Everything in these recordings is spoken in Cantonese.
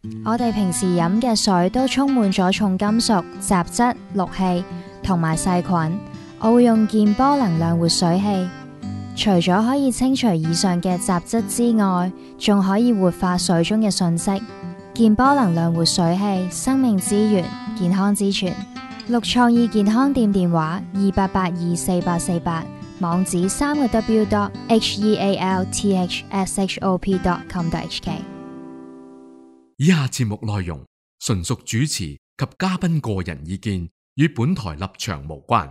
我哋平時飲嘅水都充滿咗重金屬、雜質、氯氣同埋細菌。我會用健波能量活水器，除咗可以清除以上嘅雜質之外，仲可以活化水中嘅訊息。健波能量活水器，生命之源，健康之泉。綠創意健康店電話28824848，網址3w.healthshop.com.hk。 以下節目內容純屬主持及嘉賓個人意見，與本台立場無關。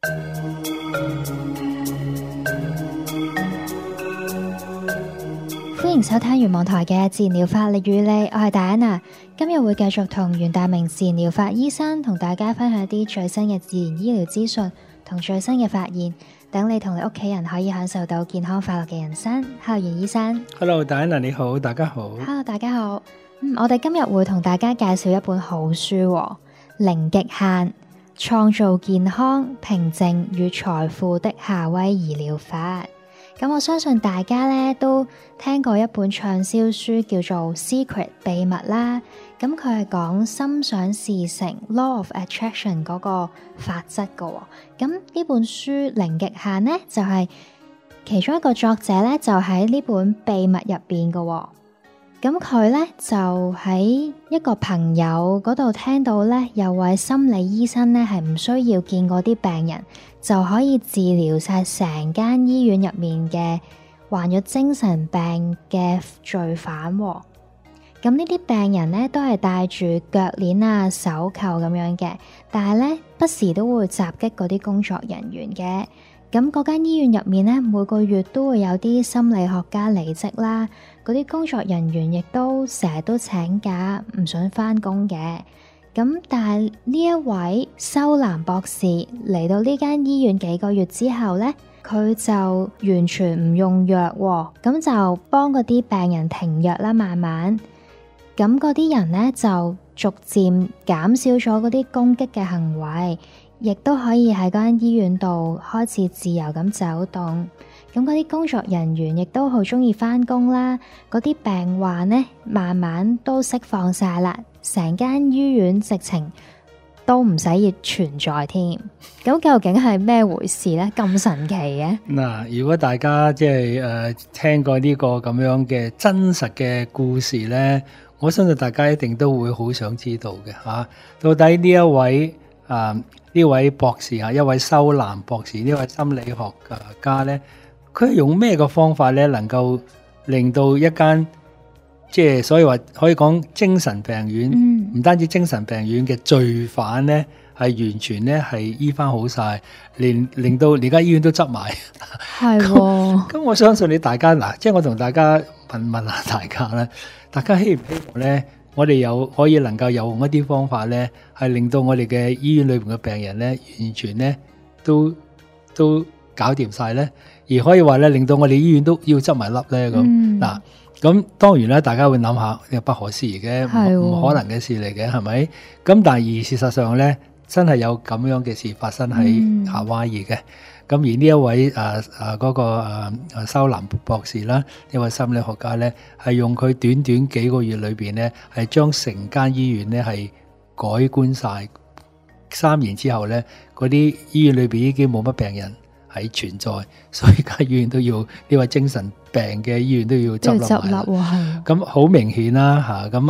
歡迎收聽元網台嘅自然療法力與你，我係戴安娜。今日會繼續同袁大明自然療法醫生同大家分享一啲最新嘅自然醫療資訊同最新嘅發現，等你同你屋企人可以享受到健康快樂嘅人生。Hello，袁醫生。 Hello， 戴安娜你好，大家好。 Hello， 大家好。我哋今日會同大家介紹一本好書，零極限，創造健康、平靜與財富的夏威夷療法。咁我相信大家咧都聽過一本暢銷書叫做《Secret 秘密》啦。咁佢係講心想事成 Law of Attraction 嗰個法則噶。咁呢本書零極限呢，就係其中一個作者咧就喺呢本秘密入邊噶。咁佢咧就喺一個朋友嗰度聽到咧，有位心理醫生咧係唔需要見過啲病人就可以治療晒成間醫院入面嘅患咗精神病嘅罪犯。咁呢啲病人咧都係戴住腳鏈啊、手扣咁樣嘅，但係咧不時都會襲擊嗰啲工作人員嘅。咁嗰間醫院入面咧，每個月都會有啲心理學家離職啦，嗰啲工作人員亦都成日都請假，唔想返工嘅。咁但係呢一位修蘭博士嚟到呢間醫院幾個月之後咧，佢就完全唔用藥，咁就幫嗰啲病人停藥啦，慢慢。咁嗰啲人咧就逐漸減少咗嗰啲攻擊嘅行為。亦都可以喺嗰間醫院度開始自由咁走動，咁嗰啲工作人員亦都好鍾意返工啦，嗰啲病患呢，慢慢都釋放晒啦，成間醫院直情都唔使要存在添。咁究竟係咩回事呢？咁神奇嘅？ 嗱，如果大家即係聽過呢個咁樣嘅真實嘅故事呢，我相信大家一定都會好想知道嘅吓，到底呢一位博士啊，一位修蘭博士，呢位心理學家咧，佢係用咩個方法咧，能夠令到一間即係所以話可以講精神病院，唔單止精神病院嘅罪犯咧，係完全咧係醫翻好晒，令到而家醫院都執埋。係咁我相信你大家嗱，即係我同大家問下大家咧，大家希唔希望咧？我哋可以能夠用一啲方法咧，係令到我哋嘅醫院裏邊嘅病人咧，完全咧都搞掂晒咧，而可以話咧，令到我哋醫院都要執埋笠咧咁。嗱，咁當然啦，大家會諗下，呢個不可思議嘅，唔可能嘅事嚟嘅，係咪？咁但係而事實上咧，真係有咁樣嘅事發生喺夏威夷嘅。咁而呢一位嗰個修蘭博士啦，呢位心理學家咧，係用佢短短幾個月裏邊咧，係將成間醫院咧係改觀晒。3年之後咧，嗰啲醫院裏邊已經冇乜病人係存在，所以間醫院都要呢位精神病嘅醫院都要執笠埋。咁好明顯啦嚇，咁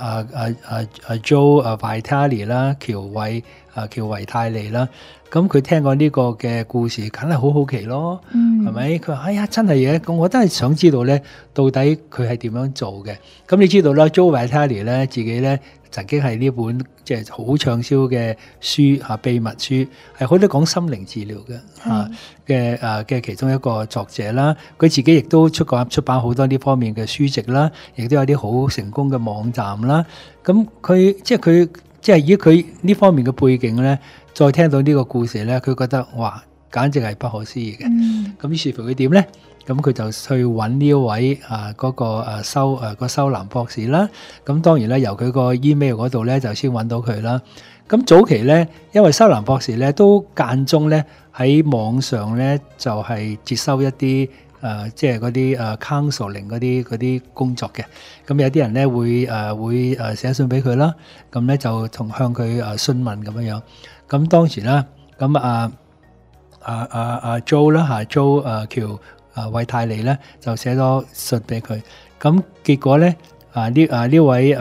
Joe Vitale 啦，喬維泰利啦。咁佢聽過呢個嘅故事，梗係好好奇咯，係咪？佢話：哎呀，真係嘅，咁我真係想知道咧，到底佢係點樣做嘅？咁你知道啦 ，Joe Vitale 咧自己咧曾經係呢本即係好暢銷嘅書嚇，秘密書係好多講心靈治療嘅嘅其中一個作者啦。佢自己亦都出版好多呢方面嘅書籍啦，亦都有啲好成功嘅網站啦。咁佢以佢呢方面嘅背景咧。再聽到呢個故事咧，佢覺得哇，簡直係不可思議嘅。咁於是乎佢點咧？咁佢就去揾呢一位嗰個修蘭博士啦。咁當然咧，由佢個 email 嗰度咧就先揾到佢啦。咁早期咧，因為修蘭博士咧都間中咧喺網上咧就係接收一啲即係嗰啲counseling 嗰啲工作嘅。咁有啲人咧會寫信俾佢啦，咁咧就向佢詢問咁樣樣。咁當時啦，咁Joe 啦嚇，Joe 喬韋泰利咧就寫咗信俾佢。咁結果咧呢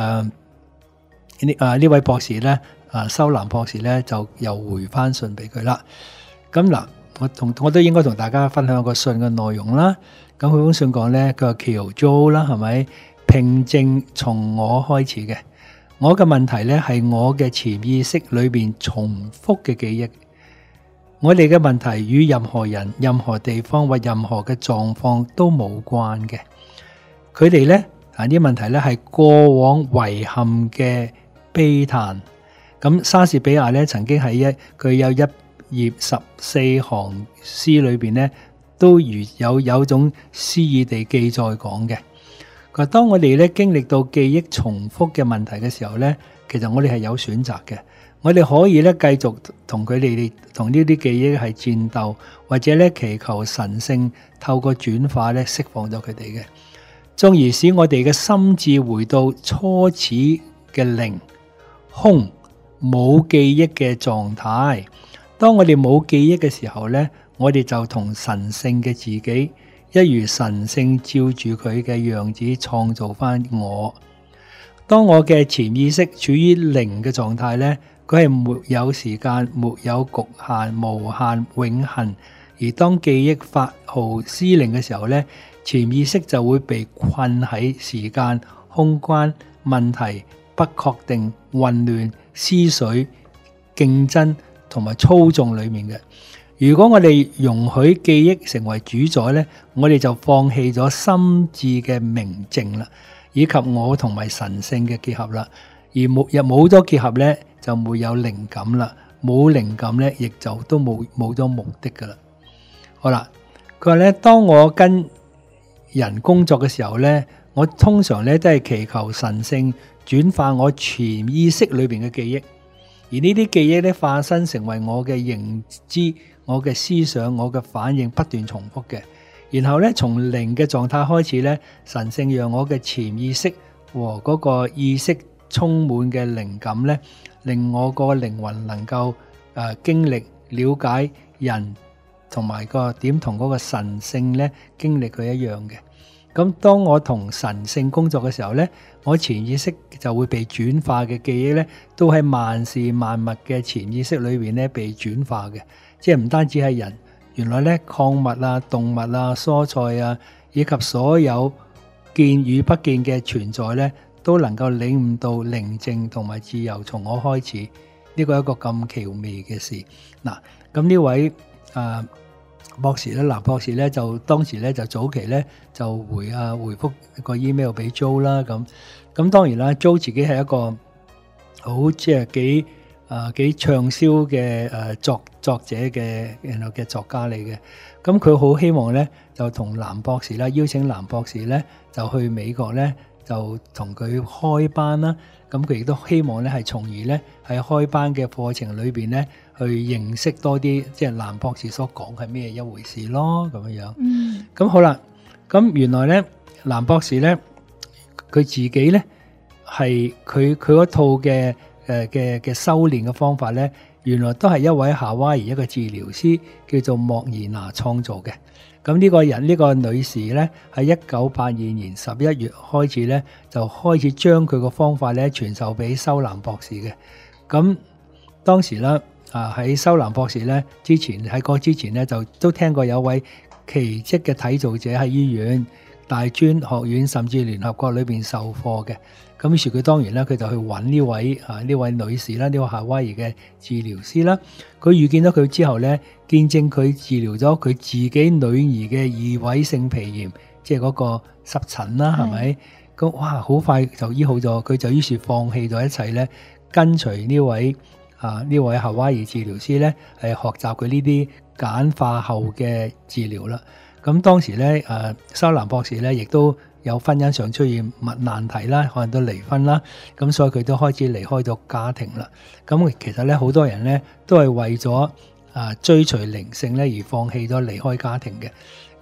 位博士咧修男博士咧就又回翻信俾佢啦。咁嗱，我都應該同大家分享個信嘅內容啦。咁佢封信講咧，佢話喬 Joe 啦，係咪平靜從我開始嘅？我嘅問題咧係我嘅潛意識裏邊重複嘅記憶。我哋嘅問題與任何人、任何地方或任何嘅狀況都冇關嘅。佢哋咧呢啲問題咧係過往遺憾嘅悲嘆。咁莎士比亞咧曾經喺佢有一頁14行詩裏邊咧，都如有種詩意地記載講嘅。佢話當我哋咧經歷到記憶重複嘅問題嘅時候咧，其實我哋係有選擇嘅。我哋可以咧繼續同呢啲記憶係戰鬥，或者咧祈求神聖透過轉化咧釋放咗佢哋嘅，從而使我哋嘅心智回到初始嘅零空冇記憶嘅狀態。當我哋冇記憶嘅時候咧，我哋就同神聖嘅自己，一如神聖照住佢嘅樣子創造翻我。當我嘅潛意識處於零嘅狀態咧，佢係沒有時間、沒有局限、無限、永恆。而當記憶發號施令嘅時候咧，潛意識就會被困喺時間、空間、問題、不確定、混亂、思緒、競爭同埋操縱裏面嘅。如果我哋容許記憶成為主宰咧，我哋就放棄咗心智嘅明淨啦，以及我同埋神聖嘅結合啦。而冇咗結合咧，就沒有靈感啦。冇靈感咧，亦就都冇咗目的噶啦。好啦，佢話咧，當我跟人工作嘅時候咧，我通常咧都係祈求神聖轉化我潛意識裏邊嘅記憶，而呢啲記憶咧化身成為我嘅認知、我嘅思想、我嘅反應，不斷重複嘅。然後咧，從零嘅狀態開始咧，神聖讓我嘅潛意識和嗰個意識充滿嘅靈感咧，令我個靈魂能夠經歷了解人同埋個點同嗰個神聖咧經歷佢一樣嘅。咁當我同神聖工作嘅時候咧，我潛意識就會被轉化嘅記憶咧，都喺萬事萬物嘅潛意識裏邊咧被轉化嘅。即係唔單止係人，原來咧礦物啊、動物啊、蔬菜啊，以及所有見與不見嘅存在咧，都能夠領悟到寧靜同埋自由從我開始。呢個係一個咁奇妙嘅事。嗱，咁呢位博士咧，男博士咧就當時咧就早期咧就回覆個 email 俾 Joe 啦。咁當然啦，Joe 自己係一個好即係幾暢銷嘅作者嘅作家嚟嘅。咁佢好希望咧就同男博士啦，邀請男博士咧就去美國咧就同佢開班啦。咁佢亦都希望咧係從而咧喺開班嘅課程裏邊咧去認識多啲，即係男博士所講係咩一回事咯，咁樣樣。咁好啦，咁原來咧男博士咧佢自己咧係佢嗰套嘅修煉嘅方法咧，原來都係一位夏威夷一個治療師叫做莫爾娜創造嘅。咁呢個女士咧喺1982年11月開始咧就開始將佢個方法咧傳授俾修男博士嘅。咁當時咧喺修男博士咧之前咧就都聽過有位奇蹟嘅體造者喺醫院、大專學院甚至聯合國裏邊授課嘅。咁於是佢當然咧佢就去揾呢位女士啦，呢位夏威夷嘅治療師啦。佢遇見咗佢之後咧，見證佢治療咗佢自己女兒嘅異位性皮炎，即係嗰個濕疹啦，係咪？咁哇，好快就醫好咗，佢就於是放棄咗一切咧，跟隨呢位夏威夷治療師咧，係學習佢呢啲簡化後嘅治療啦。咁當時咧，修男博士咧亦都有婚姻上出現難題啦，可能都離婚啦，咁所以佢都開始離開咗家庭啦。咁其實咧，好多人咧都係為咗追隨靈性咧而放棄咗離開家庭嘅。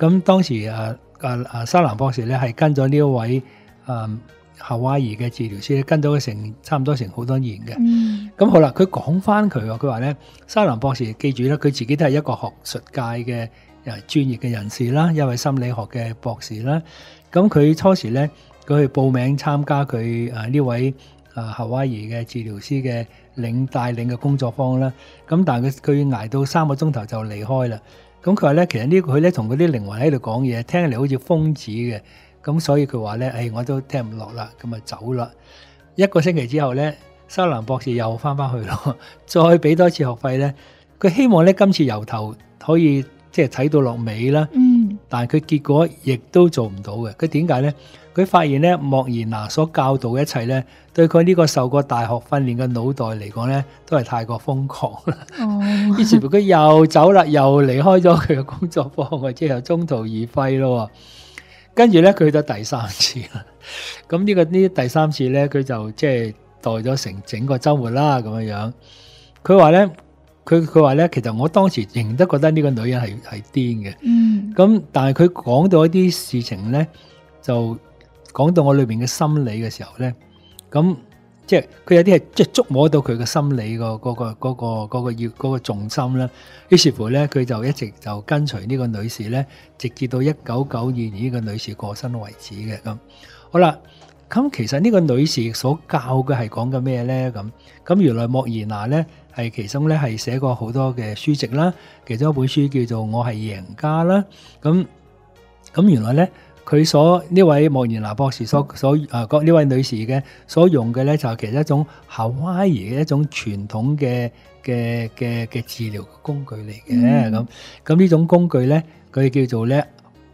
咁當時沙蘭博士咧係跟咗呢一位夏威夷嘅治療師，跟咗佢差唔多成好多年嘅。咁好啦，佢講翻佢話咧，沙蘭博士記住咧，佢自己都係一個學術界嘅專業嘅人士啦，一位心理學嘅博士啦。咁佢初時咧，佢去報名參加佢呢位夏威夷嘅治療師嘅帶領嘅工作坊啦。咁但係佢捱到3個鐘頭就離開啦。咁佢話咧，其實佢咧同嗰啲靈魂喺度講嘢，聽起嚟好似瘋子嘅。咁所以佢話咧，我都聽唔落啦，咁啊走啦。1個星期之後咧，沙蘭博士又翻去咯，再俾多次學費咧。佢希望咧今次由頭可以即係睇到落尾啦。但係佢結果亦都做唔到嘅。佢點解咧？佢發現咧，莫言娜所教導嘅一切咧，對佢呢個受過大學訓練嘅腦袋嚟講咧，都係太過瘋狂啦。於是乎佢又走啦，又離開咗佢嘅工作坊，即係中途而廢咯。跟住咧，佢去到第3次啦。咁呢第3次咧，佢就即係待咗整個週末啦，咁樣樣。佢話咧，佢話咧，其實我當時仍都覺得呢個女人係癲嘅。咁但係佢講到一啲事情咧，就講到我裏邊嘅心理嘅時候咧，咁即係佢有啲係即係觸摸到佢嘅心理嗰個重心啦。於是乎咧，佢就一直就跟隨呢個女士咧，直至到1992年呢個女士過身為止嘅。咁好啦，咁其實呢個女士所教嘅係講緊咩咧？咁原來莫言娜咧係其中咧係寫過好多嘅書籍啦，其中一本書叫做《我係贏家》啦。咁原來咧，佢呢位莫言娜博士呢位女士嘅所用嘅咧，就係其實一種夏威夷嘅一種傳統嘅治療工具嚟嘅。咁呢種工具咧，佢叫做咧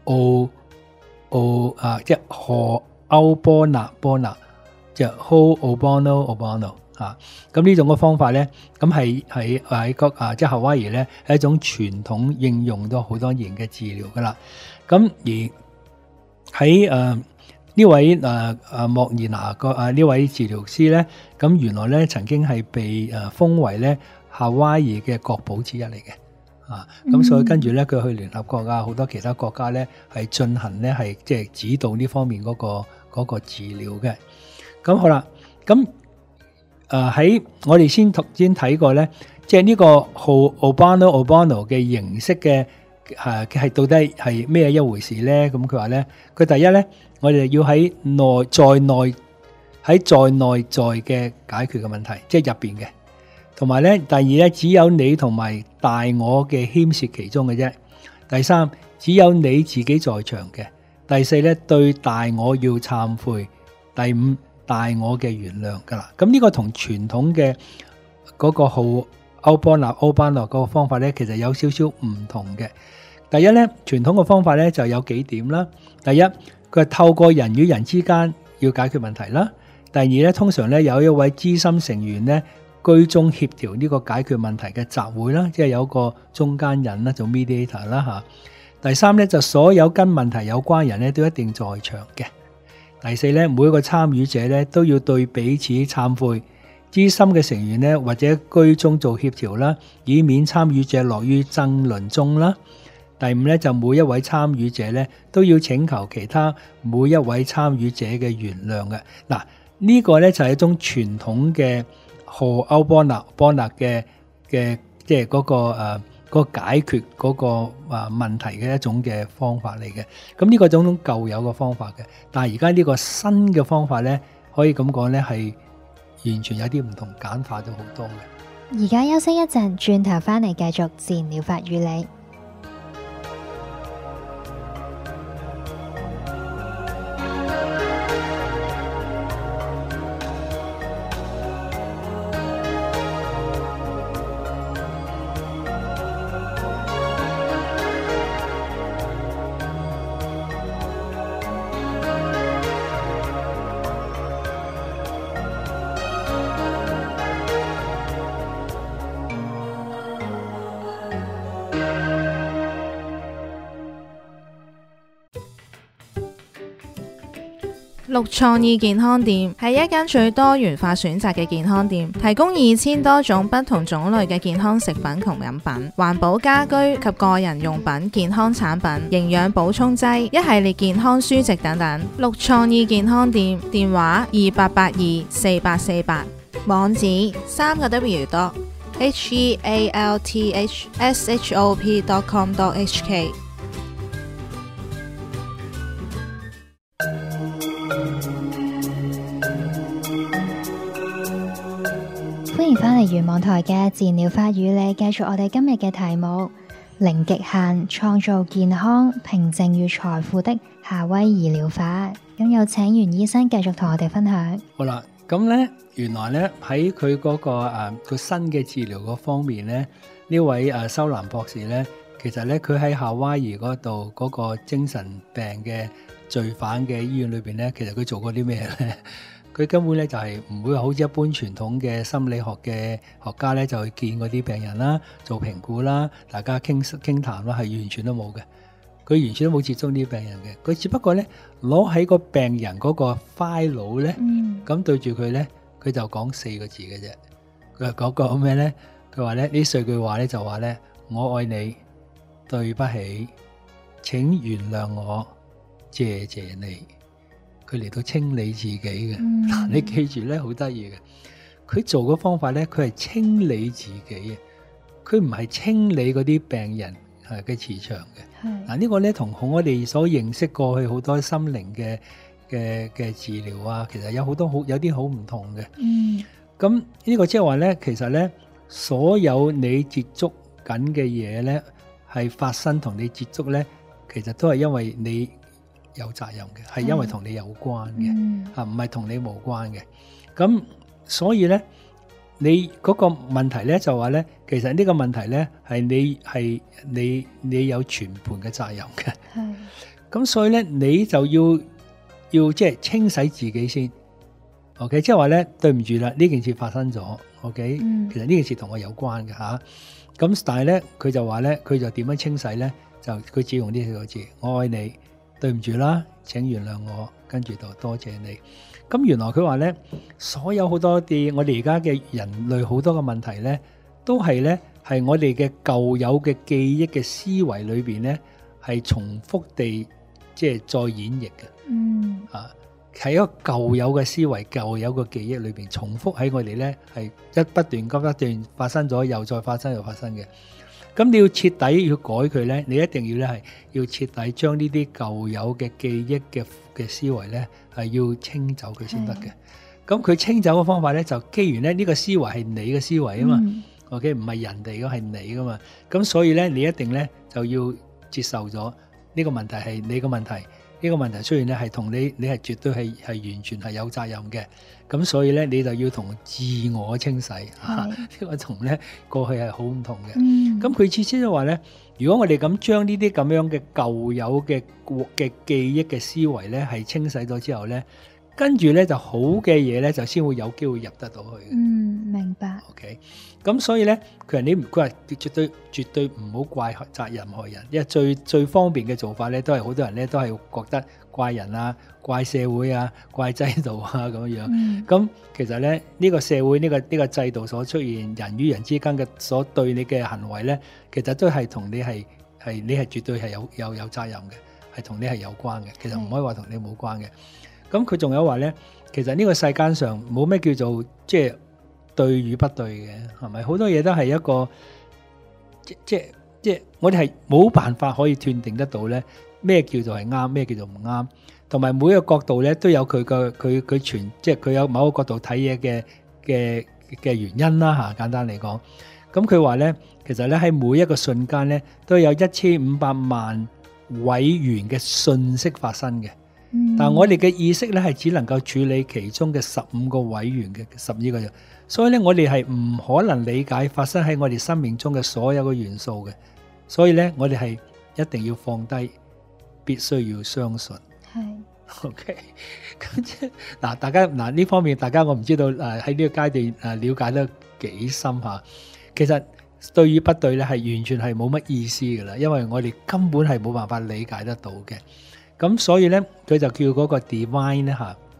即係荷歐波納，即係 Ho'oponopono 嚇。咁呢種嘅方法咧，咁係喺即係夏威夷咧係一種傳統應用咗好多年嘅治療噶啦。咁而喺呢位莫言娜呢位治療師咧，咁原來咧曾經係被封為咧夏威夷嘅國寶之一嚟嘅。咁所以跟住咧，佢去聯合國好多其他國家咧係進行咧係即係指導呢方面嗰個治療嘅。咁好啦，咁喺我哋先睇過咧，即係呢個 Ho'oponopono 嘅形式嘅係到底係咩一回事咧？咁佢話咧，佢第一咧，我哋要喺在內在嘅解決嘅問題，即係入邊嘅。同埋咧，第二咧，只有你同埋大我嘅牽涉其中嘅啫。第三，只有你自己在場嘅。第四咧，對大我要懺悔。第五，大我嘅原諒噶啦。咁呢個同傳統嘅嗰個Ho'oponopono嗰個方法咧，其實有少少唔同嘅。第一咧，傳統嘅方法咧就有幾點啦。第一，佢係透過人與人之間要解決問題啦。第二咧，通常咧有一位資深成員咧，居中協調呢個解決問題嘅集會啦，即係有個中間人啦，做 mediator 啦嚇。第三咧，就所有跟問題有關人咧都一定在場嘅。第四咧，每一個參與者咧都要對彼此懺悔。資深嘅成員咧或者居中做協調啦，以免參與者落於爭論中啦。第五咧，就每一位參與者咧都要請求其他每一位參與者嘅原諒嘅。嗱，呢個咧就係一種傳統嘅Ho'oponopono嘅即係嗰個解決嗰個問題嘅一種嘅方法嚟嘅。咁呢個種舊有嘅方法嘅，但係而家呢個新嘅方法咧，可以咁講咧係完全有啲唔同，簡化咗好多嘅。 而家休息一陣，轉頭翻嚟繼續自然療法與你。 綠創意健康店係一間最多元化選擇嘅健康店，提供2000多種不同種類嘅健康食品同飲品、環保家居及個人用品、健康產品、營養補充劑、一系列健康書籍等等。綠創意健康店電話28824848，網址3個W.healthshop.com.hk。 歡迎返嚟玄網台嘅自然療法與你，繼續我哋今日嘅題目：零極限創造健康、平靜與財富的夏威夷療法。咁有請袁醫生繼續同我哋分享。 好啦，咁咧原來咧喺佢嗰個新嘅治療嗰方面咧，呢位修蘭博士咧，其實咧佢喺夏威夷嗰度嗰個精神病嘅罪犯嘅醫院裏邊咧，其實佢做過啲咩咧？佢根本咧就係唔會好似一般傳統嘅心理學嘅學家咧，就去見嗰啲病人啦，做評估啦，大家傾談啦，係完全都冇嘅。佢完全都冇接觸呢啲病人嘅。佢只不過咧攞喺個病人嗰個 file 咧，咁對住佢咧，佢就講4個字嘅啫。佢係講咩咧？佢話咧呢4句話咧就話咧：我愛你，對不起，請原諒我，謝謝你。佢嚟到清理自己嘅，你記住咧，好得意嘅。佢做嘅方法咧，佢係清理自己嘅，佢唔係清理嗰啲病人嘅磁場嘅。嗱，呢個咧同我哋所認識過去好多心靈嘅治療啊，其實有啲好唔同嘅。咁呢個即係話咧，其實咧所有你接觸緊嘅嘢咧，係發生同你接觸咧，其實都係因為你有責任嘅，係因為同你有關嘅，唔係同你無關嘅。咁所以咧，你嗰個問題咧就話咧，其實呢個問題咧係你有全盤嘅責任嘅。咁所以咧，你就要即係清洗自己先。OK， 即係話咧，對唔住啦，呢件事發生咗。OK，其實呢件事同我有關嘅吓。咁但係咧，佢就話咧，佢就點樣清洗咧？就佢只用呢4個字：我愛你。對唔住啦，請原諒我，跟住就多謝你。咁原來佢話咧，所有好多啲我哋而家嘅人類好多嘅問題咧，都係咧係我哋嘅舊有嘅記憶嘅思維裏邊咧，係重複地即係再演繹嘅。喺一個舊有嘅思維、舊有嘅記憶裏邊，重複喺我哋咧係不斷發生咗，又再發生又發生嘅。咁你要徹底要改佢咧，你一定要咧係要徹底將呢啲舊有嘅記憶嘅思維咧係要清走佢先得嘅。咁佢清走嘅方法咧就既然咧呢個思維係你嘅思維啊嘛，OK 唔係人哋嘅係你噶嘛，咁所以咧你一定咧就要接受咗呢個問題係你嘅問題，呢個問題出現咧係同你係絕對係完全係有責任嘅。咁所以咧，你就要同自我清洗，呢個同咧過去係好唔同嘅。咁佢意思就話咧，如果我哋咁將呢啲咁樣嘅舊有嘅記憶嘅思維咧，係清洗咗之後咧，跟住咧就好嘅嘢咧，就先會有機會入得到去。 明白。 OK，咁所以咧，佢話絕對唔好怪責任何人，因為最方便嘅做法咧，都係好多人咧都係覺得怪人啊、怪社會啊、怪制度啊咁樣。咁其實咧，呢個社會呢個制度所出現人與人之間嘅所對你嘅行為咧，其實都係同你係絕對係有責任嘅，係同你係有關嘅。其實唔可以話同你冇關嘅。咁佢仲有話咧，其實呢個世間上冇咩叫做即係對與不對嘅，係咪？好多嘢都係一個即係我哋係冇辦法可以斷定得到咧，咩叫做係啱，咩叫做唔啱。同埋每一個角度咧都有佢即係佢有某個角度睇嘢嘅原因啦嚇。簡單嚟講，咁佢話咧，其實咧喺每一個瞬間咧都有1500萬位元嘅訊息發生嘅。但係我哋嘅意識咧係只能夠處理其中嘅15個位元嘅12個，所以咧我哋係唔可能理解發生喺我哋生命中嘅所有嘅元素嘅。所以咧我哋係一定要放低，必須要相信。係 OK， 咁即係嗱，大家嗱呢方面，大家我唔知道喺呢個階段了解得幾深嚇。其實對與不對咧係完全係冇乜意思噶啦，因為我哋根本係冇辦法理解得到嘅。咁所以咧，佢就叫嗰個 divine 咧嚇，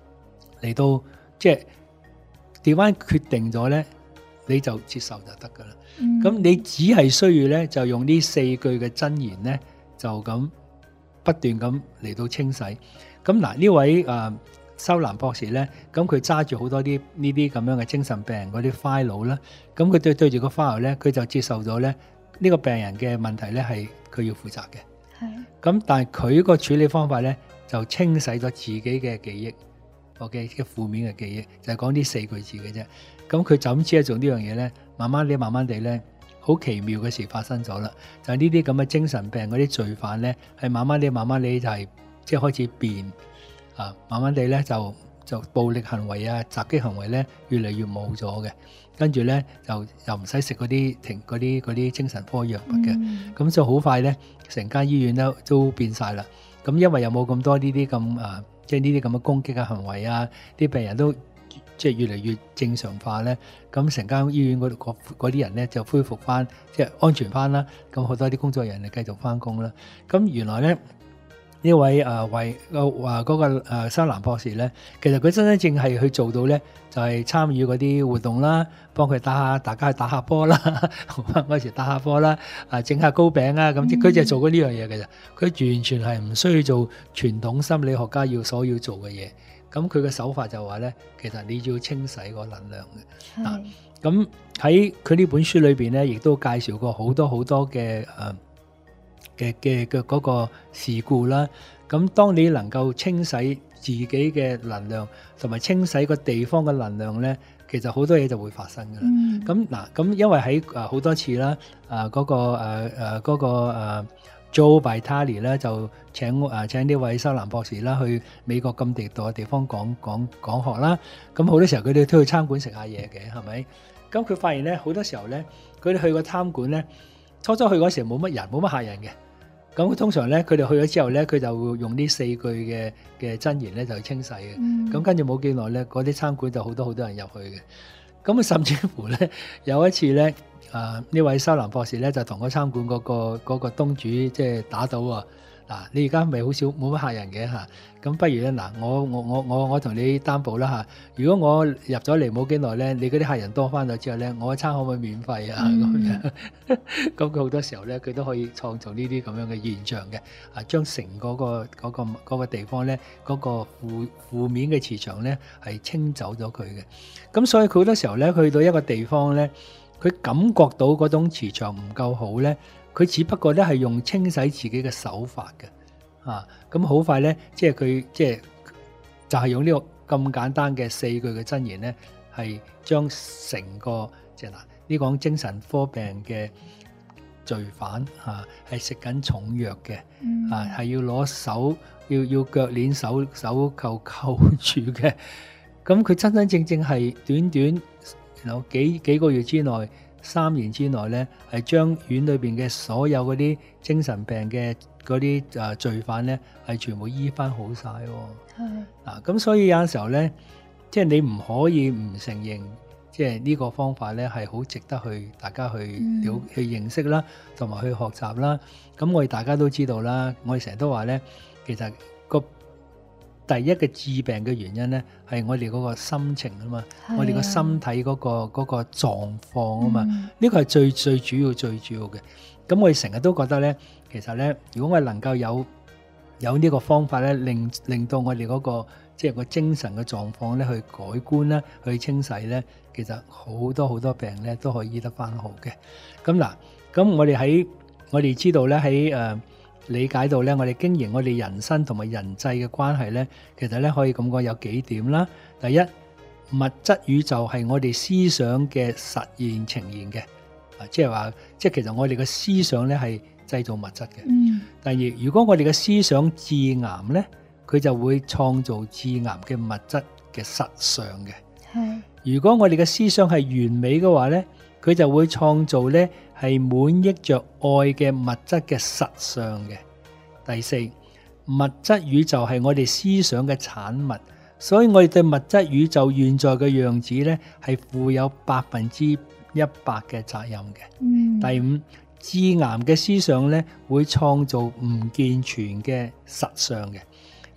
嚟到即係調翻決定咗咧，你就接受就得噶啦。咁你只係需要咧，就用呢4句嘅真言咧，就咁不斷咁嚟到清洗。咁嗱，呢位修蘭博士咧，咁佢揸住好多啲呢啲咁樣嘅精神病人嗰啲 file 啦，咁佢對住個 file 咧，佢就接受咗咧呢個病人嘅問題咧係佢要負責嘅。係。咁但係佢個處理方法咧就清洗咗自己嘅記憶，OK 嘅負面嘅記憶，就係講呢4句字嘅啫。咁佢就咁只係做呢樣嘢咧，慢慢地咧，好奇妙嘅事發生咗啦。就係呢啲咁嘅精神病嗰啲罪犯咧，係慢慢地就係即係開始變。慢慢地咧就暴力行為啊、襲擊行為咧越嚟越冇咗嘅，跟住咧就又唔使食嗰啲精神科藥物嘅，咁就好快咧成間醫院都變晒啦。咁因為有冇咁多呢啲咁即係呢啲咁嘅攻擊嘅行為啊，啲病人都即係越嚟越正常化咧，咁成間醫院嗰啲人咧就恢復翻即係安全翻啦，咁好多啲工作人員繼續翻工啦。咁原來咧呢位嗰個修蘭博士咧，其實佢真正係去做到咧，就係參與嗰啲活動啦，幫佢大家去打下波啦，嗰時打下波啦，整下糕餅啊，咁佢就係做過呢樣嘢嘅啫。佢完全係唔需要做傳統心理學家所要做嘅嘢。咁佢嘅手法就話咧，其實你要清洗個能量嘅。咁喺佢呢本書裏邊咧，亦都介紹過好多嘅嘅嗰個事故啦，咁當你能夠清洗自己嘅能量，同埋清洗個地方嘅能量咧，其實好多嘢就會發生噶啦。咁因為喺好多次啦，嗰個Joe Vitale 咧就請呢位修蘭博士啦去美國咁地道嘅地方講學啦。咁好多時候佢哋都去餐館食下嘢嘅，係咪？咁佢發現咧好多時候咧，佢哋去個餐館咧，初去嗰時冇乜人，冇乜客人嘅。咁通常咧，佢哋去咗之後咧，佢就會用呢4句嘅真言咧，就去清洗嘅。咁跟住冇幾耐咧，嗰啲餐館就好多人入去嘅。咁甚至乎咧，有一次咧，呢位修蘭博士咧就同個餐館嗰個東主即係打賭啊！嗱，你而家咪好少冇乜客人嘅嚇，咁不如咧嗱，我同你擔保啦嚇，如果我入咗嚟冇幾耐咧，你嗰啲客人多翻咗之後咧，我一餐可唔可以免費啊？咁樣，咁佢好多時候咧，佢都可以創造呢啲咁樣嘅現象嘅，將成嗰個地方咧，嗰個負面嘅磁場咧係清走咗佢嘅。咁所以佢好多時候咧，去到一個地方咧，佢感覺到嗰種磁場唔夠好咧。佢只不過咧係用清洗自己嘅手法嘅，咁好快咧，即係佢就係用呢個咁簡單嘅4句嘅真言咧，係將成個即係呢講精神科病嘅罪犯係食緊重藥嘅，係要攞手要腳鏈手扣住嘅，咁佢真正係短有幾個月之內。3年之內咧，係將院裏邊嘅所有嗰啲精神病嘅嗰啲罪犯咧，係全部醫翻好晒。係咁所以有陣時候咧，即係你唔可以唔承認，即係呢個方法咧係好值得大家去認識啦，同埋去學習啦。咁我哋大家都知道啦，我哋成日都話咧，其實第一個致病嘅原因咧，係我哋嗰個心情啊嘛，我哋個身體嗰個狀況啊嘛，呢個係最主要嘅。咁我哋成日都覺得咧，其實咧，如果我哋能夠有呢個方法咧，令到我哋嗰個即係個精神嘅狀況咧去改觀啦，去清洗咧，其實好多病咧都可以醫得翻好嘅。咁我哋知道咧喺理解到咧，我哋經營我哋人生同埋人際嘅關係咧，其實咧可以咁講有幾點啦。第一，物質宇宙係我哋思想嘅實現呈現嘅，即係其實我哋嘅思想咧係製造物質嘅。第二，如果我哋嘅思想致癌咧，佢就會創造致癌嘅物質嘅實相嘅。係。如果我哋嘅思想係完美嘅話咧，佢就會創造咧係滿溢着愛嘅物質嘅實相嘅。第四，物質宇宙係我哋思想嘅產物，所以我哋對物質宇宙現在嘅樣子咧係負有100%嘅責任嘅。第五，致癌嘅思想咧會創造唔健全嘅實相嘅。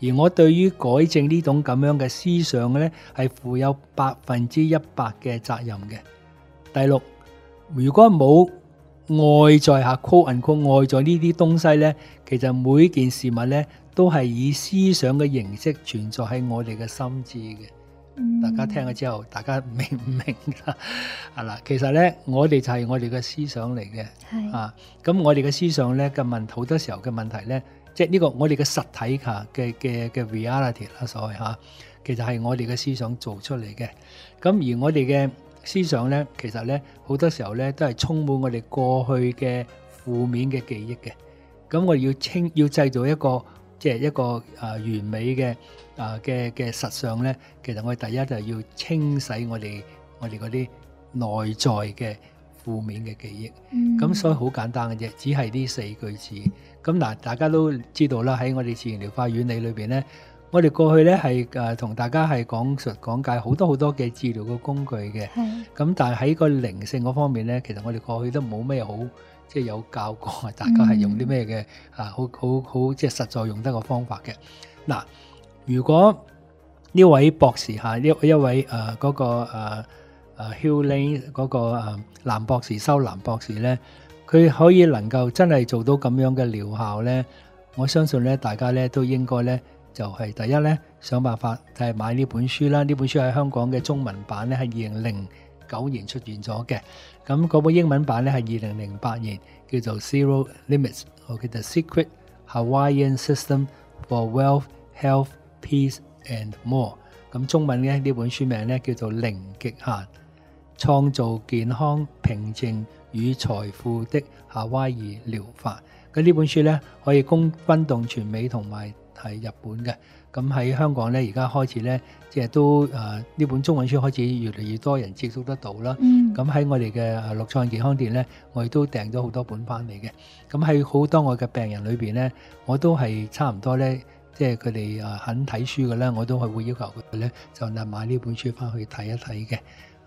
而我對於改正呢種咁樣嘅思想呢，係負有100%嘅責任嘅。第六，如果冇外在下 quote unquote 外在呢啲東西呢，其實每件事物呢都係以思想嘅形式存在喺我哋嘅心智嘅。大家聽咗之後，大家明唔明啊？係啦，其實呢，我哋就係我哋嘅思想嚟嘅。啊，咁我哋嘅思想呢嘅問題，好多時候嘅問題呢，即係呢個我哋嘅實體嘅 reality 啦，所謂嚇，其實係我哋嘅思想做出嚟嘅。咁而我哋嘅思想呢，其實呢好多時候呢都係充滿我哋過去嘅負面嘅記憶嘅。咁我哋要製造一個即係一個完美嘅嘅實相呢，其實我哋第一就係要清洗我哋嗰啲內在嘅負面嘅記憶。咁所以好簡單嘅啫，只係呢4句字。咁嗱，大家都知道啦，喺我哋自然療法原理裏邊呢，我哋過去呢係同大家係講解好多嘅治療嘅工具嘅。咁但係喺個靈性嗰方面呢，其實我哋過去都冇咩好即係有教過大家係用啲咩嘅好即係實在用得個方法嘅。嗱，如果呢位博士一位嗰個Hugh Lane 嗰個藍博士修藍博士咧，佢可以能夠真係做到咁樣嘅療效咧，我相信咧大家咧都應該咧就係第一咧想辦法就係買呢本書啦。呢本書喺香港嘅中文版咧係2009年出現咗嘅，咁嗰本英文版咧係2008年，叫做 Zero Limits， 我叫做 Secret Hawaiian System for Wealth, Health, Peace and More。咁中文咧呢本書名咧叫做零極限，創造健康、平靜與財富的夏威夷療法。咁呢本書咧可以供轟動全美同埋係日本嘅。咁喺香港咧而家開始咧，即係都呢本中文書開始越嚟越多人接觸得到啦。咁喺我哋嘅綠創健康店咧，我亦都訂咗好多本翻嚟嘅。咁喺好多我嘅病人裏邊咧，我都係差唔多咧，即係佢哋肯睇書嘅咧，我都係會要求佢咧就買呢本書翻去睇一睇嘅。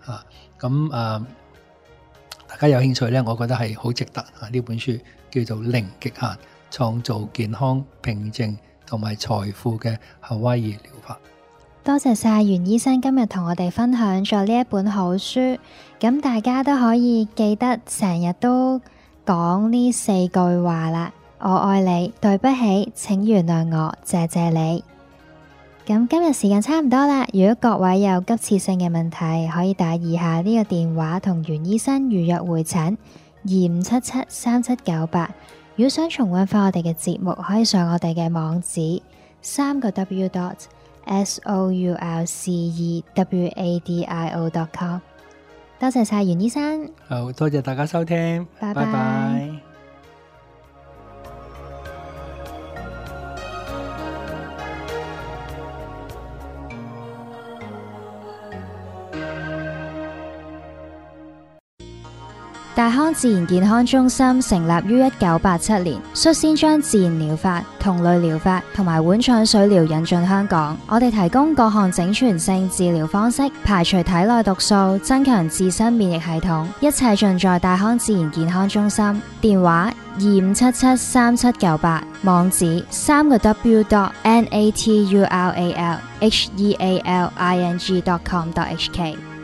大家有興趣咧，我覺得係好值得呢本書叫做零極限，創造健康、平靜同埋財富嘅夏威夷療法。 多謝晒袁醫生今日同我哋分享咗呢一本好書，咁大家都可以記得成日都講呢4句話啦。我愛你，對不起，請原諒我，謝謝你。咁今日時間差唔多啦，如果各位有急切性嘅問題，可以打以下呢個電話同袁醫生預約會診25773798。如果想重溫翻我哋嘅節目，可以上我哋嘅網址3w.soulcewadio.com。多謝晒袁醫生， 好多謝大家收聽， 拜拜。大康自然健康中心成立於1987年，率先將自然療法、同類療法同埋碗廠水療引進香港。我哋提供各項整全性治療方式，排除體內毒素，增強自身免疫系統，一切盡在大康自然健康中心。電話25773798，網址3w.natural healing.com.hk。